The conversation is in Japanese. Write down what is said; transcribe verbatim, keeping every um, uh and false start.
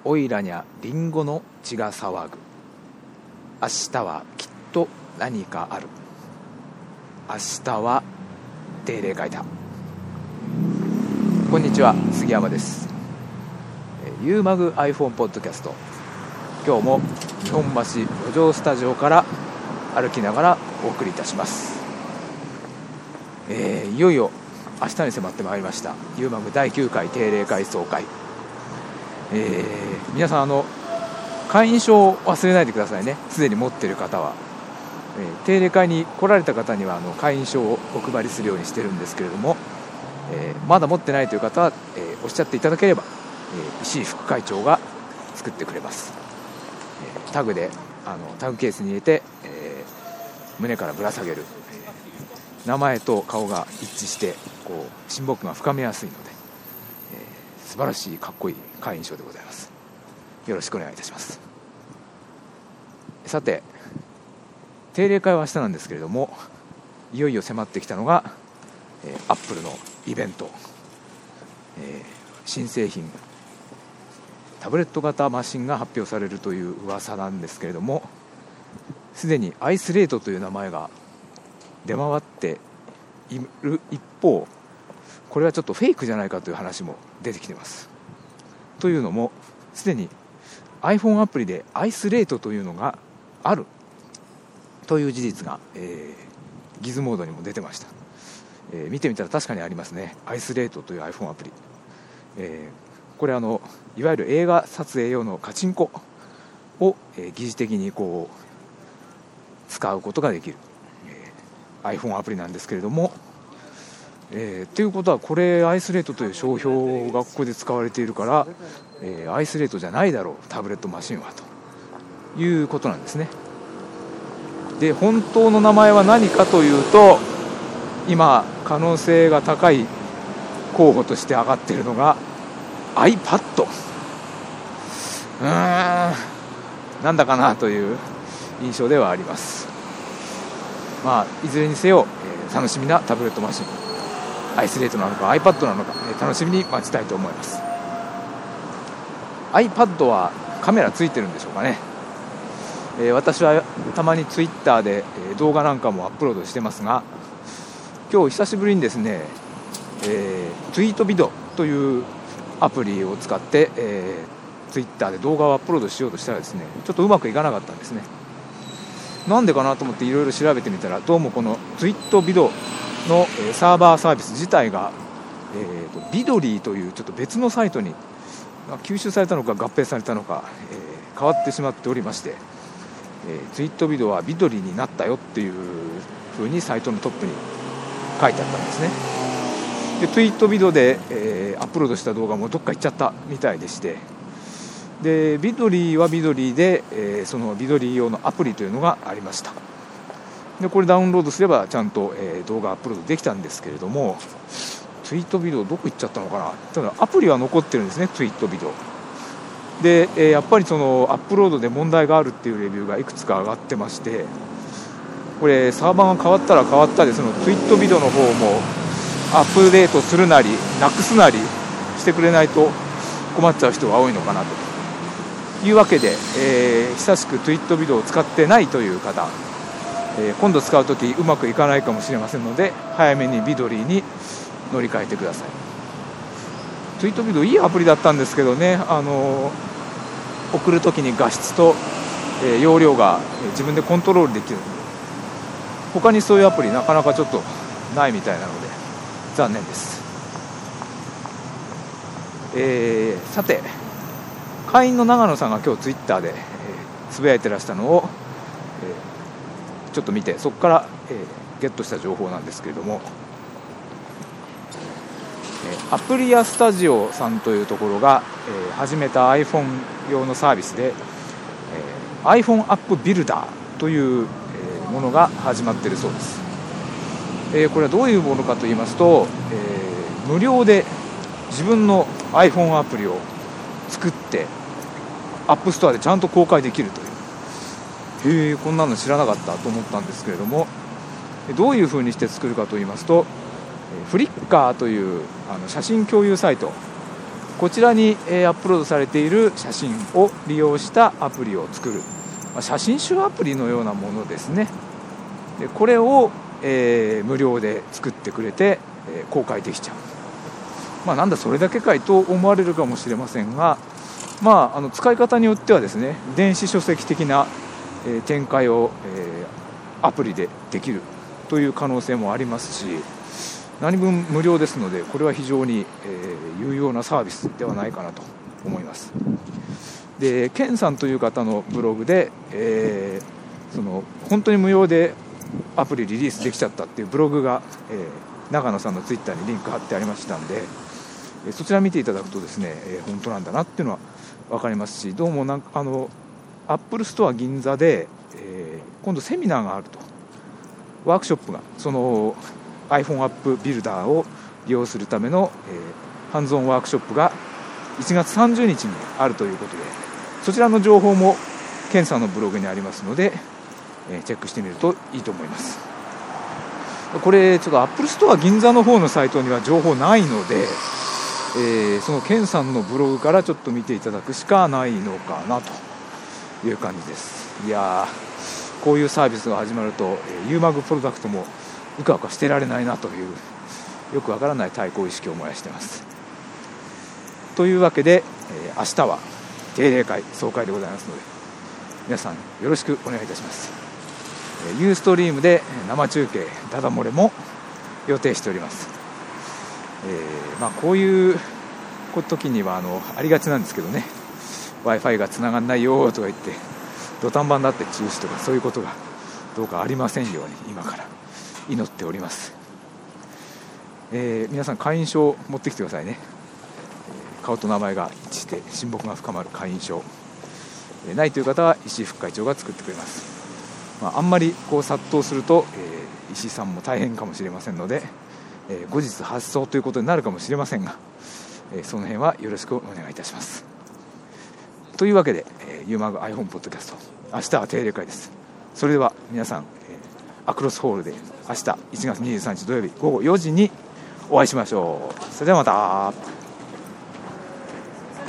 おいらにゃリンゴの血が騒ぐ。明日はきっと何かある。明日は定例会だ。こんにちは、杉山です。ユーマグ iPhone ポッドキャスト、今日も日本橋路上スタジオから歩きながらお送りいたします。えー、いよいよ明日に迫ってまいりましたユーマグだいきゅうかい定例会総会。えー、皆さんあの会員証を忘れないでくださいね。すでに持っている方は、えー、定例会に来られた方にはあの会員証をお配りするようにしてるんですけれども、えー、まだ持ってないという方は、えー、おっしゃっていただければ、えー、石井副会長が作ってくれます。えー、タグであのタグケースに入れて、えー、胸からぶら下げる、えー、名前と顔が一致してこう親睦が深めやすいので、えー、素晴らしいかっこいい会員証でございます。よろしくお願いいたします。さて、定例会は明日なんですけれども、いよいよ迫ってきたのが、えー、アップルのイベント、えー、新製品タブレット型マシンが発表されるという噂なんですけれども、すでにアイスレートという名前が出回っている一方、これはちょっとフェイクじゃないかという話も出てきています。というのも、すでに iPhone アプリでアイスレートというのがあるという事実が、えー、ギズモードにも出てました。えー、見てみたら確かにありますね。アイスレートという iPhone アプリ、えー、これあのいわゆる映画撮影用のカチンコを、えー、疑似的にこう使うことができる、えー、iPhone アプリなんですけれども、えー、ということはこれアイスレートという商標がここで使われているから、えー、アイスレートじゃないだろうタブレットマシンはということなんですね。で、本当の名前は何かというと、今可能性が高い候補として上がっているのが iPad。 うーんなんだかなという印象ではあります。まあいずれにせよ、えー、楽しみなタブレットマシン、アイスレートなのか iPad なのか、えー、楽しみに待ちたいと思います。 iPad はカメラついてるんでしょうかね。えー、私はたまに Twitter で、えー、動画なんかもアップロードしてますが、今日久しぶりにですね、えー、ツイートビドというアプリを使って、えー、Twitter で動画をアップロードしようとしたらですね、ちょっとうまくいかなかったんですね。なんでかなと思っていろいろ調べてみたら、どうもこのツイートビドの、えー、サーバーサービス自体が、えー、とビドリーというちょっと別のサイトに吸収されたのか合併されたのか、えー、変わってしまっておりまして、えー、ツイートビドはビドリーになったよっていう風にサイトのトップに書いてあったんですね。でツイートビドで、えー、アップロードした動画もどっか行っちゃったみたいでして、でビドリーはビドリーで、えー、そのビドリー用のアプリというのがありました。でこれダウンロードすればちゃんと、えー、動画アップロードできたんですけれども、ツイートビドどこ行っちゃったのかな。ただアプリは残ってるんですね、ツイートビドで、えー、やっぱりそのアップロードで問題があるっていうレビューがいくつか上がってまして、これサーバーが変わったら変わったで、そのツイートビドの方もアップデートするなりなくすなりしてくれないと困っちゃう人が多いのかなというわけで、えー、久しくツイートビドを使ってないという方、えー、今度使うときうまくいかないかもしれませんので、早めにビドリーに乗り換えてください。ツイートビドいいアプリだったんですけどね、あのー、送るときに画質と、えー、容量が自分でコントロールできる。他にそういうアプリなかなかちょっとないみたいなので残念です。えー、さて、会員の長野さんが今日ツイッターで、えー、つぶやいてらしたのを、えー、ちょっと見て、そこから、えー、ゲットした情報なんですけれども、えー、アプリアスタジオさんというところが、えー、始めた iPhone 用のサービスで、えー、iPhone アップビルダーというものが始まっているそうです。えー、これはどういうものかと言いますと、えー、無料で自分の iPhone アプリを作ってアップストアでちゃんと公開できるという、へーこんなの知らなかったと思ったんですけれども、どういう風にして作るかと言いますと、フリッカーというあの写真共有サイト、 こちらに、えー、アップロードされている写真を利用したアプリを作る、まあ、写真集アプリのようなものですね。でこれを、えー、無料で作ってくれて、えー、公開できちゃう。まあ、なんだそれだけかいと思われるかもしれませんが、まあ、あの使い方によってはですね、電子書籍的な、えー、展開を、えー、アプリでできるという可能性もありますし、何分無料ですので、これは非常に、えー、有用なサービスではないかなと思います。で、ケンさんという方のブログで、えー、その本当に無料でアプリリリースできちゃったっていうブログが、えー、長野さんのツイッターにリンク貼ってありましたんで、そちら見ていただくとですね、えー、本当なんだなっていうのは分かりますし、どうもなんかあのアップルストア銀座で、えー、今度セミナーがあると、ワークショップがその iPhone アップビルダーを利用するための、えー、ハンズオンワークショップがいちがつさんじゅうにちにあるということで、そちらの情報もケンさんのブログにありますので、えー、チェックしてみるといいと思います。これちょっとアップルストア銀座の方のサイトには情報ないので、えー、そのケンさんのブログからちょっと見ていただくしかないのかなという感じです。いやー、こういうサービスが始まると、えー、ユーマグプロダクトもうかうかしてられないなという、よくわからない対抗意識を燃やしています。というわけで、えー、明日は定例会総会でございますので、皆さんよろしくお願いいたします。えー、ユーストリームで生中継ダダ漏れも予定しております。えーまあ、こういう時にはあのありがちなんですけどね、 Wi-Fi がつながんないよとか言って土壇場になって中止とか、そういうことがどうかありませんように今から祈っております。えー、皆さん会員証を持ってきてくださいね。顔と名前が一致して親睦が深まる会員証、えー、ないという方は石井副会長が作ってくれます。まあ、あんまりこう殺到すると、えー、石井さんも大変かもしれませんので、えー、後日発送ということになるかもしれませんが、えー、その辺はよろしくお願いいたします。というわけで、えー、ユーマグ iPhone ポッドキャスト、明日は定例会です。それでは皆さん、えー、アクロスホールで明日いちがつにじゅうさんにち土曜日ごごよじにお会いしましょう。それではまた。